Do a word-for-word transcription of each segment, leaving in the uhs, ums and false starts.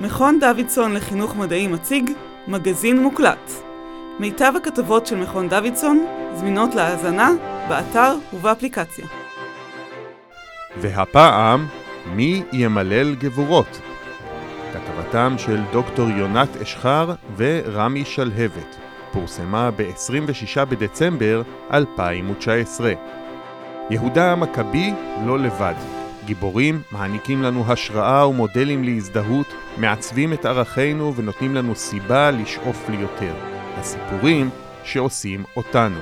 מכון דוידסון לחינוך מדעי מציג מגזין מוקלט. מיטב הכתבות של מכון דוידסון זמינות להאזנה באתר ובאפליקציה. והפעם, מי ימלל גבורות? כתבתם של דוקטור יונת אשחר ורמי שלהבת, פורסמה ב-עשרים ושישה בדצמבר אלפיים ותשע עשרה. יהודה המכבי לא לבד. גיבורים מעניקים לנו השראה ומודלים להזדהות, מעצבים את ערכינו ונותנים לנו סיבה לשאוף ליותר. הסיפורים שעושים אותנו.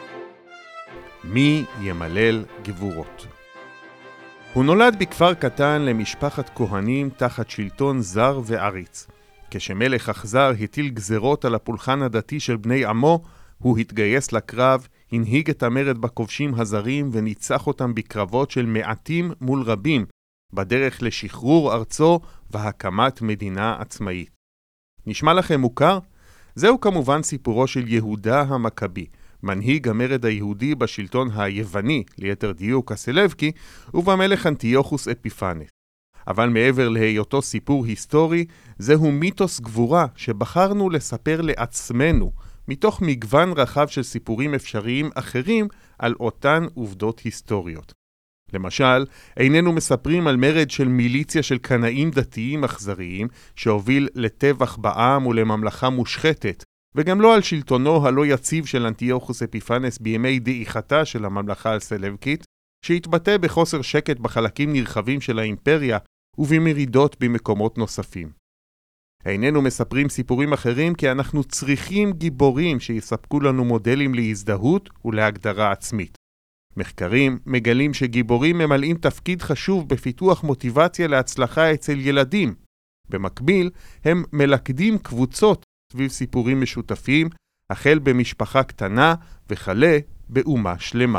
מי ימלל גבורות? הוא נולד בכפר קטן למשפחת כהנים תחת שלטון זר ועריץ. כשמלך אכזר הטיל גזרות על הפולחן הדתי של בני עמו, הוא התגייס לקרב, הנהיג את המרד בכובשים הזרים וניצח אותם בקרבות של מעטים מול רבים, בדרך לשחרור ארצו והקמת מדינה עצמאית. נשמע לכם מוכר? זהו כמובן סיפורו של יהודה המכבי, מנהיג המרד היהודי בשלטון היווני, ליתר דיוק הסלבקי, ובמלך אנטיוכוס אפיפנס. אבל מעבר להיותו סיפור היסטורי, זהו מיתוס גבורה שבחרנו לספר לעצמנו, מתוך מגוון רחב של סיפורים אפשריים אחרים על אותן עובדות היסטוריות. למשל, איננו מספרים על מרד של מיליציה של קנאים דתיים אכזריים שהוביל לטבח בעם ולממלכה מושחתת, וגם לא על שלטונו הלא יציב של אנטיוכוס אפיפנס בימי דעיכתה של הממלכה הסלבקית, שהתבטא בחוסר שקט בחלקים נרחבים של האימפריה ובמרידות במקומות נוספים. איננו מספרים סיפורים אחרים כי אנחנו צריכים גיבורים שיספקו לנו מודלים להזדהות ולהגדרה עצמית. מחקרים מגלים שגיבורים ממלאים תפקיד חשוב בפיתוח מוטיבציה להצלחה אצל ילדים. במקביל, הם מלכדים קבוצות סביב סיפורים משותפים, החל במשפחה קטנה וכלה באומה שלמה.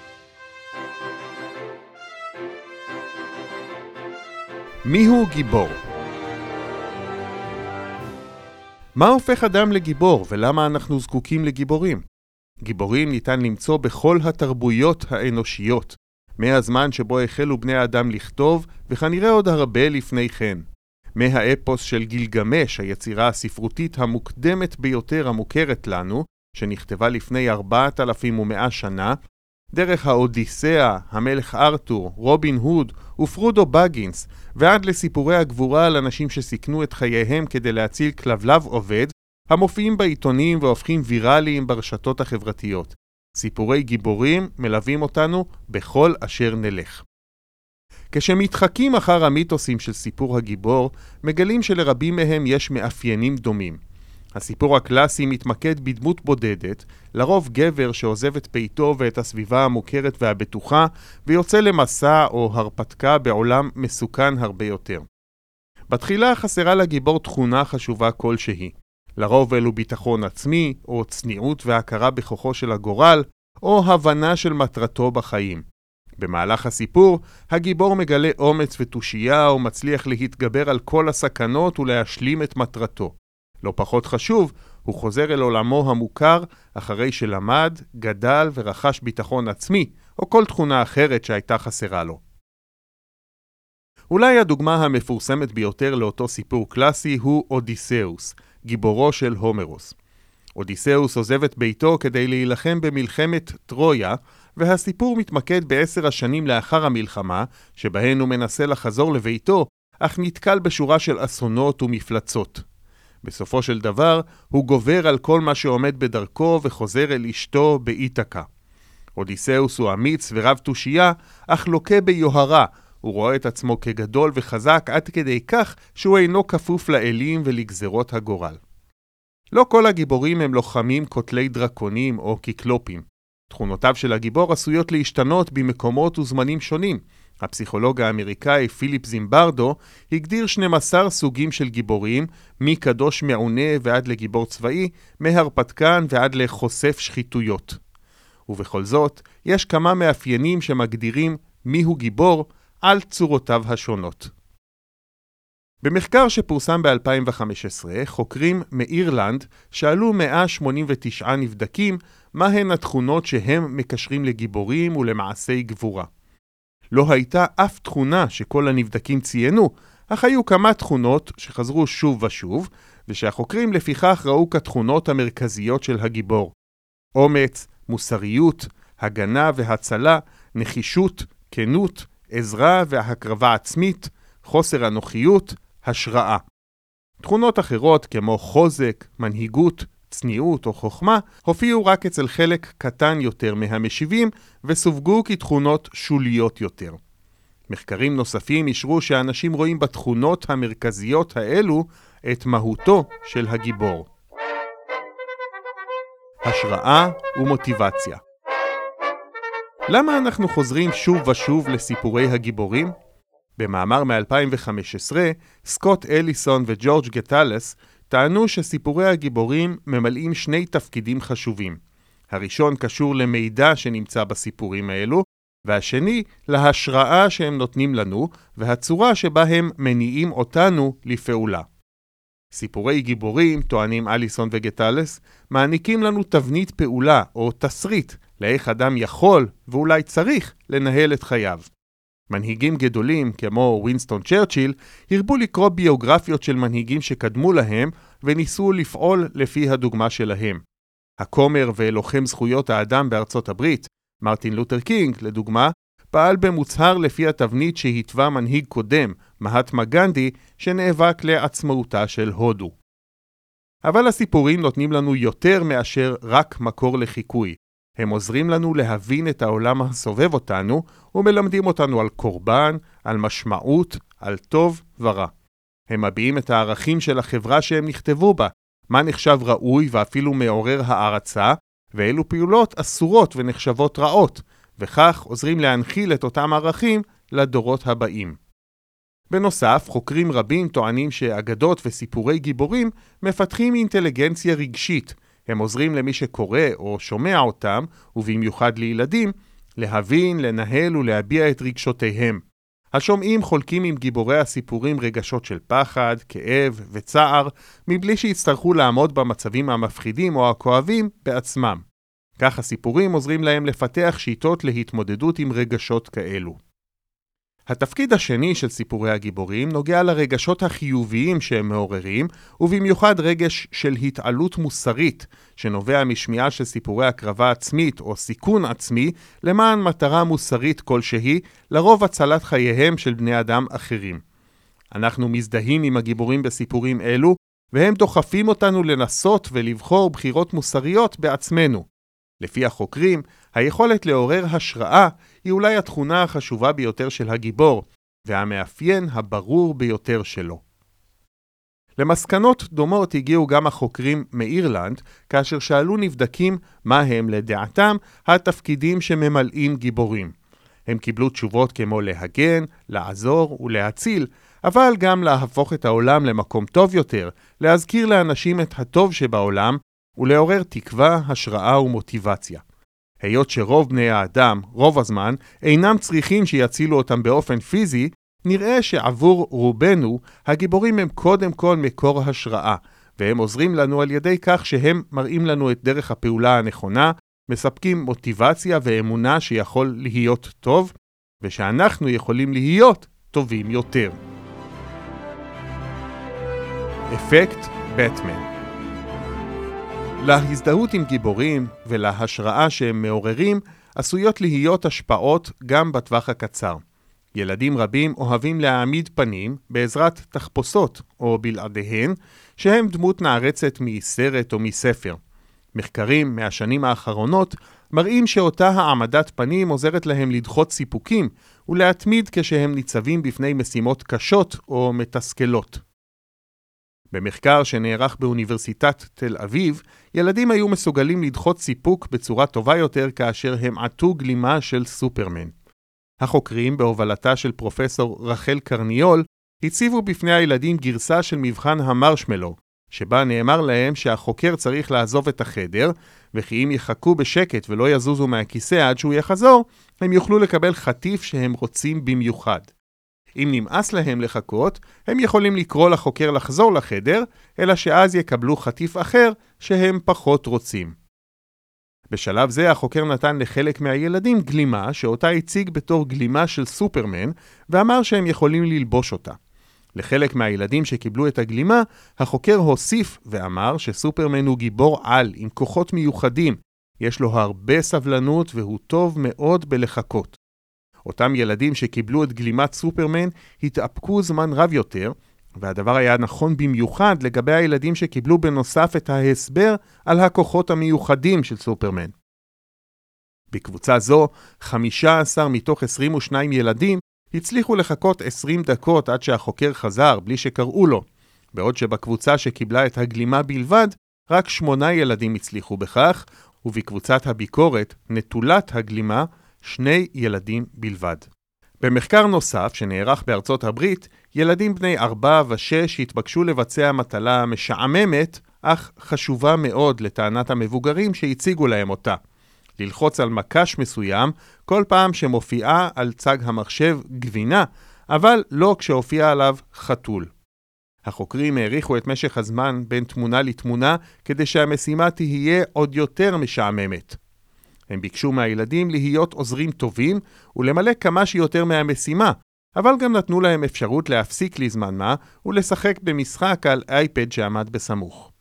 מיהו גיבור? מה הופך אדם לגיבור ולמה אנחנו זקוקים לגיבורים? גיבורים ניתן למצוא בכל התרבויות האנושיות, מהזמן שבו החלו בני האדם לכתוב וכנראה עוד הרבה לפני כן. מהאפוס של גילגמש, היצירה הספרותית המוקדמת ביותר המוכרת לנו, שנכתבה לפני ארבעת אלפים ומאה שנה, דרך האודיסאה, המלך ארתור, רובין הוד ופרודו בגינס, ועד לסיפורי הגבורה על אנשים שסיכנו את חייהם כדי להציל כלבלב עובד, המופיעים בעיתונים והופכים ויראליים ברשתות החברתיות. סיפורי גיבורים מלווים אותנו בכל אשר נלך. כשמתחקים אחר המיתוסים של סיפור הגיבור, מגלים שלרבים מהם יש מאפיינים דומים. הסיפור הקלאסי מתמקד בדמות בודדת, לרוב גבר שעוזב את ביתו ואת הסביבה המוכרת והבטוחה, ויוצא למסע או הרפתקה בעולם מסוכן הרבה יותר. בתחילה חסרה לגיבור תכונה חשובה כלשהי. לרוב אלו ביטחון עצמי, או צניעות והכרה בכוחו של הגורל, או הבנה של מטרתו בחיים. במהלך הסיפור, הגיבור מגלה אומץ ותושייה ומצליח להתגבר על כל הסכנות ולהשלים את מטרתו. לא פחות חשוב, הוא חוזר אל עולמו המוכר אחרי שלמד, גדל ורכש ביטחון עצמי, או כל תכונה אחרת שהייתה חסרה לו. אולי הדוגמה המפורסמת ביותר לאותו סיפור קלאסי הוא אודיסאוס, גיבורו של הומרוס. אודיסאוס עוזב את ביתו כדי להילחם במלחמת טרויה, והסיפור מתמקד בעשר השנים לאחר המלחמה, שבהן הוא מנסה לחזור לביתו, אך נתקל בשורה של אסונות ומפלצות. בסופו של דבר, הוא גובר על כל מה שעומד בדרכו וחוזר אל אשתו באיתקה. אודיסאוס הוא אמיץ ורב תושייה, אך לוקה ביוהרה. הוא רואה את עצמו כגדול וחזק עד כדי כך שהוא אינו כפוף לאלים ולגזרות הגורל. לא כל הגיבורים הם לוחמים קוטלי דרקונים או קיקלופים. תכונותיו של הגיבור עשויות להשתנות במקומות וזמנים שונים. הפסיכולוג האמריקאי פיליפ זימברדו הגדיר שנים עשר סוגים של גיבורים, מקדוש מעונה ועד לגיבור צבאי, מהרפתקן ועד לחושף שחיתויות. ובכל זאת, יש כמה מאפיינים שמגדירים מיהו גיבור על צורותיו השונות. במחקר שפורסם ב-אלפיים וחמש עשרה, חוקרים מאירלנד שאלו מאה שמונים ותשעה נבדקים מהן התכונות שהם מקשרים לגיבורים ולמעשי גבורה. לא הייתה אף תכונה שכל הנבדקים ציינו, אך היו כמה תכונות שחזרו שוב ושוב, ושהחוקרים לפיכך ראו כתכונות המרכזיות של הגיבור. אומץ, מוסריות, הגנה והצלה, נחישות, כנות, עזרה והקרבה עצמית, חוסר אנוכיות, השראה. תכונות אחרות כמו חוזק, מנהיגות, צניעות או חוכמה הופיעו רק אצל חלק קטן יותר מהמשיבים וסווגו כתכונות שוליות יותר. מחקרים נוספים אישרו שאנשים רואים בתכונות המרכזיות האלו את מהותו של הגיבור. השראה ומוטיבציה. למה אנחנו חוזרים שוב ושוב לסיפורי הגיבורים? במאמר מ-אלפיים וחמש עשרה, סקוט אליסון וג'ורג' גטלס טענו שסיפורי הגיבורים ממלאים שני תפקידים חשובים. הראשון קשור למידע שנמצא בסיפורים האלו, והשני להשראה שהם נותנים לנו, והצורה שבה הם מניעים אותנו לפעולה. סיפורי גיבורים, טוענים אליסון וגטלס, מעניקים לנו תבנית פעולה או תסריט לאיך אדם יכול ואולי צריך לנהל את חייו. מנהיגים גדולים כמו ווינסטון צ'רצ'יל הרבו לקרוא ביוגרפיות של מנהיגים שקדמו להם וניסו לפעול לפי הדוגמה שלהם. הכומר ולוחם זכויות האדם בארצות הברית, מרטין לותר קינג לדוגמה, פעל במוצהר לפי התבנית שהתווה מנהיג קודם, מהטמה גנדי, שנאבק לעצמאותה של הודו. אבל הסיפורים נותנים לנו יותר מאשר רק מקור לחיקוי. הם עוזרים לנו להבין את העולם הסובב אותנו ומלמדים אותנו על קורבן, על משמעות, על טוב ורע. הם מביעים את הערכים של החברה שהם נכתבו בה, מה נחשב ראוי ואפילו מעורר הערצה, ואילו פעולות אסורות ונחשבות רעות, וכך עוזרים להנחיל את אותם ערכים לדורות הבאים. בנוסף, חוקרים רבים טוענים שאגדות וסיפורי גיבורים מפתחים אינטליגנציה רגשית. הם עוזרים למי שקורא או שומע אותם, ובמיוחד לילדים, להבין, לנהל ולהביע את רגשותיהם. השומעים חולקים עם גיבורי הסיפורים רגשות של פחד, כאב וצער, מבלי שיצטרכו לעמוד במצבים המפחידים או הכואבים בעצמם. כך הסיפורים עוזרים להם לפתח שיטות להתמודדות עם רגשות כאלו. התפקיד השני של סיפורי הגיבורים נוגע לרגשות החיוביים שהם מעוררים, ובמיוחד רגש של התעלות מוסרית, שנובע משמיעה של סיפורי הקרבה עצמית או סיכון עצמי, למען מטרה מוסרית כלשהי, לרוב הצלת חייהם של בני אדם אחרים. אנחנו מזדהים עם הגיבורים בסיפורים אלו, והם דוחפים אותנו לנסות ולבחור בחירות מוסריות בעצמנו. לפי החוקרים, היכולת לעורר השראה היא אולי התכונה החשובה ביותר של הגיבור, והמאפיין הברור ביותר שלו. למסקנות דומות הגיעו גם החוקרים מאירלנד, כאשר שאלו נבדקים מה הם לדעתם התפקידים שממלאים גיבורים. הם קיבלו תשובות כמו להגן, לעזור ולהציל, אבל גם להפוך את העולם למקום טוב יותר, להזכיר לאנשים את הטוב שבעולם, ולעורר תקווה, השראה ומוטיבציה. היות שרוב בני האדם, רוב הזמן, אינם צריכים שיצילו אותם באופן פיזי, נראה שעבור רובנו, הגיבורים הם קודם כל מקור השראה, והם עוזרים לנו על ידי כך שהם מראים לנו את דרך הפעולה הנכונה, מספקים מוטיבציה ואמונה שיכול להיות טוב, ושאנחנו יכולים להיות טובים יותר. אפקט בטמן. להזדהות עם גיבורים ולהשראה שהם מעוררים עשויות להיות השפעות גם בטווח הקצר. ילדים רבים אוהבים להעמיד פנים בעזרת תחפושות או בלעדיהן שהם דמות נערצת מסרט או מספר. מחקרים מהשנים האחרונות מראים שאותה העמדת פנים עוזרת להם לדחות סיפוקים ולהתמיד כשהם ניצבים בפני משימות קשות או מתסכלות. במחקר שנערך באוניברסיטת תל אביב, ילדים היו מסוגלים לדחות סיפוק בצורה טובה יותר כאשר הם עטו גלימה של סופרמן. החוקרים בהובלתה של פרופסור רחל קרניול הציבו בפני הילדים גרסה של מבחן המרשמלו, שבה נאמר להם שהחוקר צריך לעזוב את החדר, וכי אם יחכו בשקט ולא יזוזו מהכיסא עד שהוא יחזור, הם יוכלו לקבל חטיף שהם רוצים במיוחד. אם נמאס להם לחכות, הם יכולים לקרוא לחוקר לחזור לחדר, אלא שאז יקבלו חטיף אחר שהם פחות רוצים. בשלב זה החוקר נתן לחלק מהילדים גלימה שאותה הציג בתור גלימה של סופרמן, ואמר שהם יכולים ללבוש אותה. לחלק מהילדים שקיבלו את הגלימה, החוקר הוסיף ואמר שסופרמן הוא גיבור על עם כוחות מיוחדים, יש לו הרבה סבלנות והוא טוב מאוד בלחכות. אותם ילדים שקיבלו את גלימת סופרמן התאפקו זמן רב יותר, והדבר היה נכון במיוחד לגבי הילדים שקיבלו בנוסף את ההסבר על הכוחות המיוחדים של סופרמן. בקבוצה זו, חמישה עשר מתוך עשרים ושניים ילדים הצליחו לחכות עשרים דקות עד שהחוקר חזר בלי שקראו לו, בעוד שבקבוצה שקיבלה את הגלימה בלבד, רק שמונה ילדים הצליחו בכך, ובקבוצת הביקורת, נטולת הגלימה, שני ילדים בלבד. במחקר נוסף שנערך בארצות הברית, ילדים בני ארבע ושש התבקשו לבצע מטלה משעממת, אך חשובה מאוד לטענת המבוגרים שהציגו להם אותה. ללחוץ על מקש מסוים כל פעם שמופיעה על צג המחשב גבינה, אבל לא כשהופיע עליו חתול. החוקרים העריכו את משך הזמן בין תמונה לתמונה כדי שהמשימה תהיה עוד יותר משעממת. הם ביקשו מהילדים להיות עוזרים טובים ולמלא כמה שיותר מהמשימה, אבל גם נתנו להם אפשרות להפסיק לזמן מה ולשחק במשחק על אייפד שעמד בסמוך.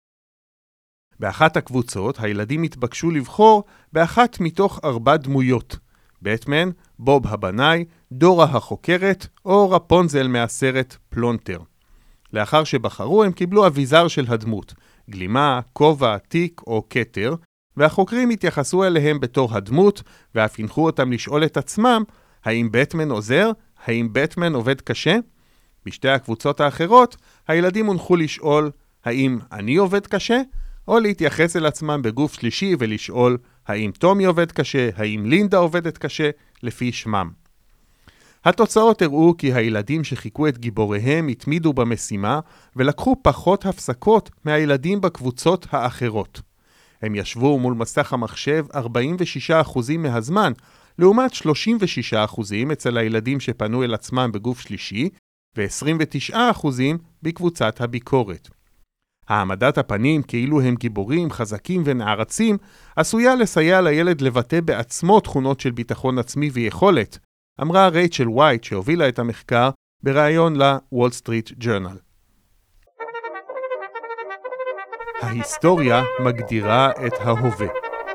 באחת הקבוצות הילדים התבקשו לבחור באחת מתוך ארבע דמויות, בטמן, בוב הבנאי, דורה החוקרת או רפונזל מהסרט פלונטר. לאחר שבחרו הם קיבלו אביזר של הדמות, גלימה, כובע, תיק או כתר, והחוקרים התייחסו אליהם בתור הדמות ואף הנחו אותם לשאול את עצמם האם בטמן עוזר, האם בטמן עובד קשה. בשתי הקבוצות האחרות הילדים הונחו לשאול האם אני עובד קשה, או להתייחס אל עצמם בגוף שלישי ולשאול האם טומי עובד קשה, האם לינדה עובדת קשה, לפי שמם. התוצאות הראו כי הילדים שחיכו את גיבוריהם התמידו במשימה ולקחו פחות הפסקות מהילדים בקבוצות האחרות. הם ישבו מול מסך המחשב ארבעים ושישה אחוז מהזמן, לעומת שלושים ושישה אחוז אצל הילדים שפנו אל עצמם בגוף שלישי, ו-עשרים ותשעה אחוז בקבוצת הביקורת. העמדת הפנים כאילו הם גיבורים, חזקים ונערצים, עשויה לסייע לילד לבטא בעצמו תכונות של ביטחון עצמי ויכולת, אמרה רייצ'ל ווייט שהובילה את המחקר בראיון ל-Wall Street Journal. ההיסטוריה מגדירה את ההווה.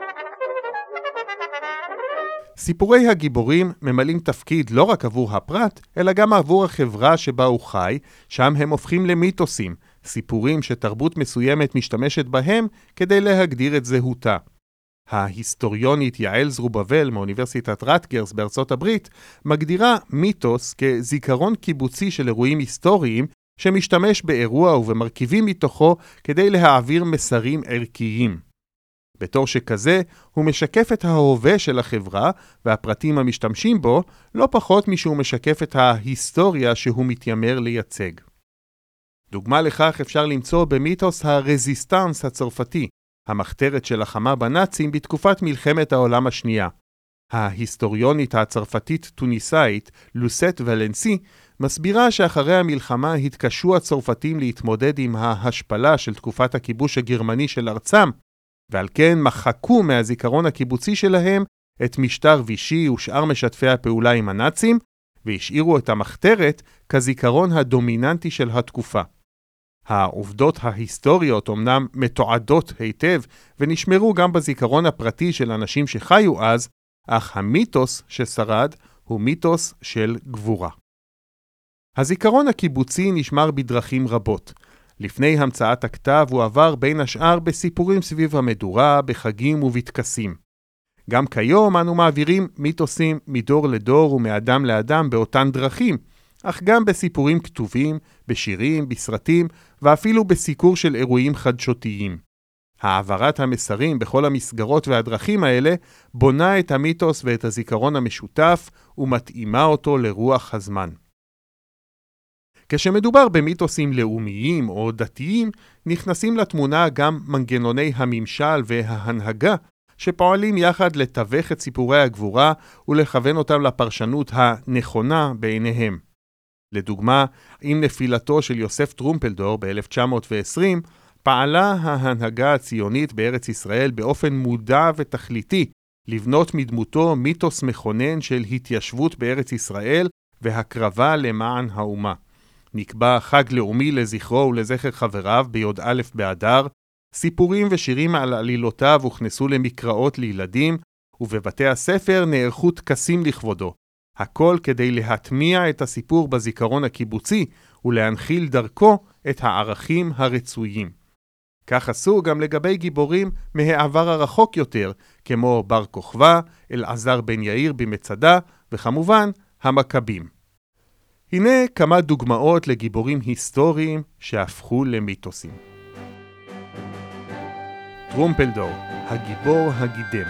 סיפורי הגיבורים ממלאים תפקיד לא רק עבור הפרט, אלא גם עבור החברה שבה הוא חי, שם הם הופכים למיתוסים, סיפורים שתרבות מסוימת משתמשת בהם כדי להגדיר את זהותה. ההיסטוריונית יעל זרובבל מאוניברסיטת רטגרס בארצות הברית מגדירה מיתוס כזיכרון קיבוצי של אירועים היסטוריים שמשתמש באירוע ובמרכיבים מתוכו כדי להעביר מסרים ערכיים. בתור שכזה, הוא משקף את ההווה של החברה והפרטים המשתמשים בו, לא פחות משהוא משקף את ההיסטוריה שהוא מתיימר לייצג. דוגמה לכך אפשר למצוא במיתוס הרזיסטנס הצרפתי, המחתרת שלחמה בנאצים בתקופת מלחמת העולם השנייה. ההיסטוריונית הצרפתית-טוניסאית, לוסט ולנסי, מסבירה שאחרי המלחמה התקשו הצרפתים להתמודד עם ההשפלה של תקופת הכיבוש הגרמני של ארצם, ועל כן מחקו מהזיכרון הקיבוצי שלהם את משטר וישי ושאר משתפי הפעולה עם הנאצים, והשאירו את המחתרת כזיכרון הדומיננטי של התקופה. העובדות ההיסטוריות אומנם מתועדות היטב ונשמרו גם בזיכרון הפרטי של אנשים שחיו אז, אך המיתוס ששרד הוא מיתוס של גבורה. הזיכרון הקיבוצי נשמר בדרכים רבות. לפני המצאת הכתב הוא עבר בין השאר בסיפורים סביב המדורה, בחגים ובטקסים. גם כיום אנו מעבירים מיתוסים מדור לדור ומאדם לאדם באותן דרכים, אך גם בסיפורים כתובים, בשירים, בסרטים ואפילו בסיקור של אירועים חדשותיים. העברת המסרים בכל המסגרות והדרכים האלה בונה את המיתוס ואת הזיכרון המשותף ומתאימה אותו לרוח הזמן. כשמדובר במיתוסים לאומיים או דתיים, נכנסים לתמונה גם מנגנוני הממשל וההנהגה, שפועלים יחד לתווך את סיפורי הגבורה ולכוון אותם לפרשנות הנכונה בעיניהם. לדוגמה, עם נפילתו של יוסף טרומפלדור ב-אלף תשע מאות ועשרים, פעלה ההנהגה הציונית בארץ ישראל באופן מודע ותכליתי לבנות מדמותו מיתוס מכונן של התיישבות בארץ ישראל והקרבה למען האומה. נקבע חג לאומי לזכרו ולזכר חבריו ביוד א' באדר, סיפורים ושירים על עלילותיו הוכנסו למקראות לילדים, ובבתי הספר נערכו טקסים לכבודו, הכל כדי להטמיע את הסיפור בזיכרון הקיבוצי ולהנחיל דרכו את הערכים הרצויים. כך עשו גם לגבי גיבורים מהעבר הרחוק יותר, כמו בר כוכבא, אלעזר בן יאיר במצדה, וכמובן המכבים. הנה כמה דוגמאות לגיבורים היסטוריים שהפכו למיתוסים. טרומפלדור, הגיבור הגידם.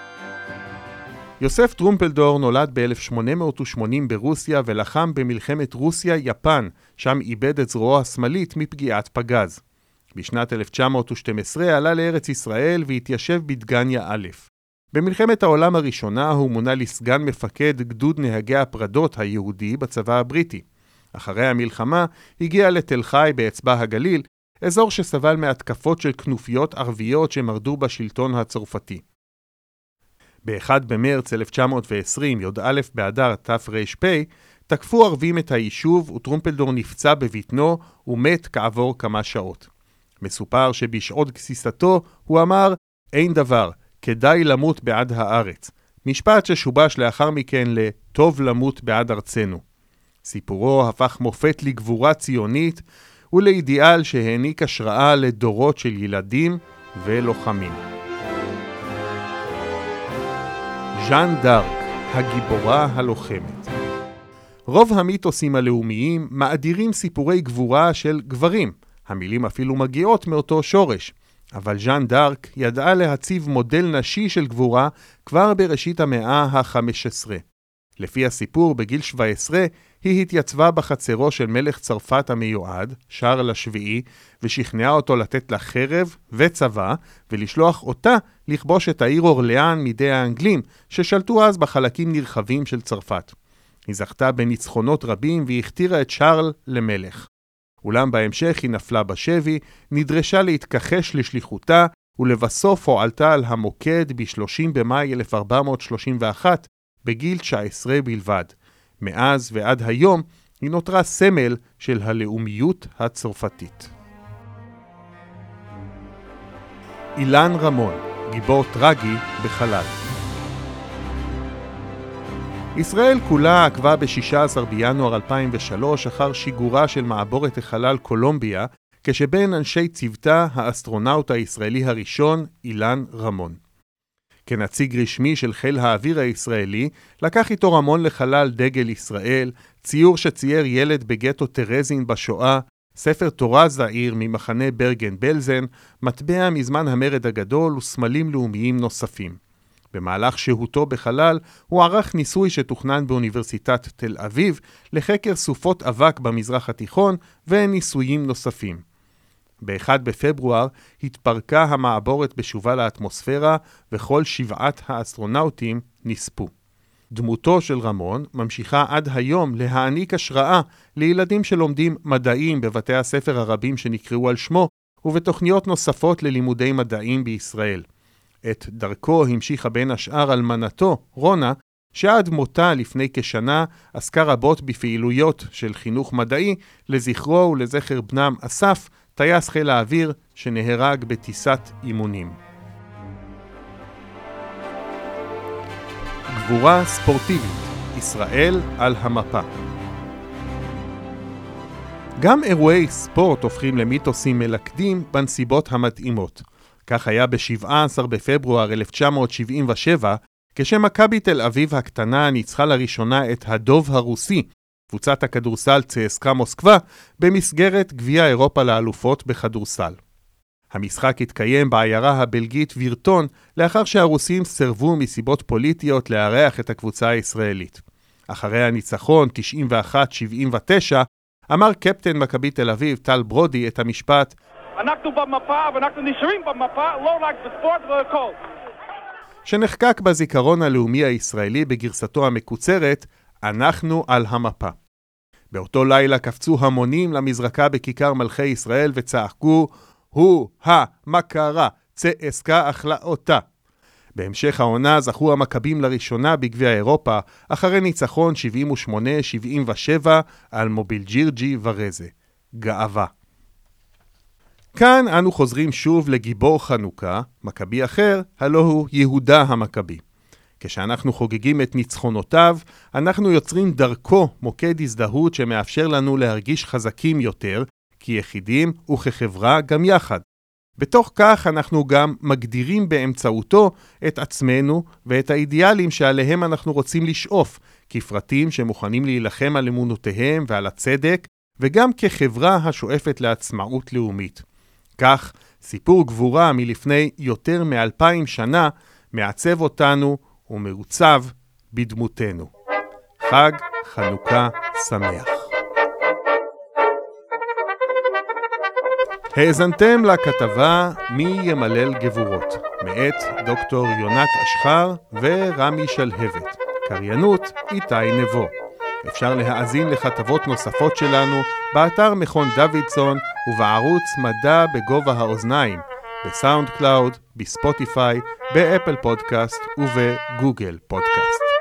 יוסף טרומפלדור נולד ב-אלף שמונה מאות ושמונים ברוסיה ולחם במלחמת רוסיה-יפן, שם איבד את זרועו השמאלית מפגיעת פגז. בשנת אלף תשע מאות ושתים עשרה עלה לארץ ישראל והתיישב בדגניה א'. במלחמת העולם הראשונה הוא מונה לסגן מפקד גדוד נהגי הפרדות היהודי בצבא הבריטי. אחרי המלחמה הגיע לתל חי באצבע הגליל, אזור שסבל מהתקפות של כנופיות ערביות שמרדו בשלטון הצרפתי. ב-אחד במרץ אלף תשע מאות ועשרים, יוד א' באדר תר"פ, תקפו ערבים את היישוב וטרומפלדור נפצע בבטנו ומת כעבור כמה שעות. מסופר שבשעות גסיסתו הוא אמר, אין דבר, כדאי למות בעד הארץ. משפט ששובש לאחר מכן לטוב למות בעד ארצנו. סיפורו הפך מופת לגבורה ציונית ולאידיאל שהעניק השראה לדורות של ילדים ולוחמים. ז'אן דארק, הגיבורה הלוחמת. רוב המיתוסים הלאומיים מאדירים סיפורי גבורה של גברים. המילים אפילו מגיעות מאותו שורש. אבל ז'אן דארק ידעה להציב מודל נשי של גבורה כבר בראשית המאה ה-חמש עשרה. לפי הסיפור, בגיל שבע עשרה היא התייצבה בחצרו של מלך צרפת המיועד, שרל השביעי, ושכנעה אותו לתת לה חרב וצבא, ולשלוח אותה לכבוש את העיר אורליאן מידי האנגלים, ששלטו אז בחלקים נרחבים של צרפת. היא זכתה בניצחונות רבים והכתירה את שרל למלך. אולם בהמשך היא נפלה בשבי, נדרשה להתכחש לשליחותה, ולבסוף הועלתה על המוקד ב-שלושים במאי אלף ארבע מאות שלושים ואחת, בגיל תשע עשרה בלבד. מאז ועד היום היא נותרה סמל של הלאומיות הצרפתית. אילן רמון, גיבור טרגי בחלל. ישראל כולה עקבה ב-שישה עשר בינואר אלפיים ושלוש אחר שיגורה של מעבורת החלל קולומביה, כשבין אנשי צוותה האסטרונאוט הישראלי הראשון, אילן רמון. כנציג רשמי של חיל האוויר הישראלי, לקח איתו רמון לחלל דגל ישראל, ציור שצייר ילד בגטו טרזין בשואה, ספר תורה זעיר ממחנה ברגן בלזן, מטבע מזמן המרד הגדול וסמלים לאומיים נוספים. במהלך שהותו בחלל הוא ערך ניסוי שתוכנן באוניברסיטת תל אביב לחקר סופות אבק במזרח התיכון וניסויים נוספים. ב-אחד בפברואר התפרקה המעבורת בשובה לאטמוספירה וכל שבעת האסטרונאוטים נספו. דמותו של רמון ממשיכה עד היום להעניק השראה לילדים שלומדים מדעים בבתי הספר הרבים שנקראו על שמו ובתוכניות נוספות ללימודי מדעים בישראל. את דרכו המשיכה בין השאר אלמנתו, רונה, שעד מותה לפני כשנה עסקה רבות בפעילויות של חינוך מדעי לזכרו ולזכר בנם אסף, טייס חיל האוויר שנהרג בטיסת אימונים. גבורה ספורטיבית, ישראל על המפה. גם אירועי ספורט הופכים למיתוסים מלכדים בנסיבות המתאימות. כך היה ב-שבעה עשר בפברואר אלף תשע מאות שבעים ושבע, כשמכבי תל אביב הקטנה ניצחה לראשונה את הדוב הרוסי, קבוצת הכדורסל צסקה מוסקבה, במסגרת גביע אירופה לאלופות בכדורסל. המשחק התקיים בעיירה הבלגית וירטון, לאחר שהרוסים סרבו מסיבות פוליטיות לארח את הקבוצה הישראלית. אחרי הניצחון תשעים ואחת שבעים ותשע, אמר קפטן מכבי תל אביב טל ברודי את המשפט, אנחנו במפה ואנחנו נשארים במפה, לא רק בספורט והכל. שנחקק בזיכרון הלאומי הישראלי בגרסתו המקוצרת, אנחנו על המפה. באותו לילה קפצו המונים למזרקה בכיכר מלכי ישראל וצעקו, הוא, ה, מה קרה, צסקה אכלה אותה. בהמשך העונה זכו המכבים לראשונה בגביע אירופה, אחרי ניצחון שבעים ושמונה שבעים ושבע על מוביל ג'ירג'י ורזה. גאווה. כאן אנו חוזרים שוב לגיבור חנוכה, מכבי אחר, הלא הוא יהודה המכבי. כשאנחנו חוגגים את ניצחונותיו, אנחנו יוצרים דרכו מוקד הזדהות שמאפשר לנו להרגיש חזקים יותר, כיחידים וכחברה גם יחד. בתוך כך אנחנו גם מגדירים באמצעותו את עצמנו ואת האידיאלים שעליהם אנחנו רוצים לשאוף, כפרטים שמוכנים להילחם על אמונותיהם ועל הצדק, וגם כחברה השואפת לעצמאות לאומית. כך, סיפור גבורה מלפני יותר מאלפיים שנה מעצב אותנו ומעוצב בדמותנו. חג חנוכה שמח. האזנתם לכתבה מי ימלל גבורות, מאת דוקטור יונת אשחר ורמי שלהבת. קריינות איתי נבו. אפשר להאזין לכתבות נוספות שלנו באתר מכון דוידסון ובערוץ מדע בגובה האוזניים, בסאונד קלאוד, בספוטיפיי, באפל פודקאסט ובגוגל פודקאסט.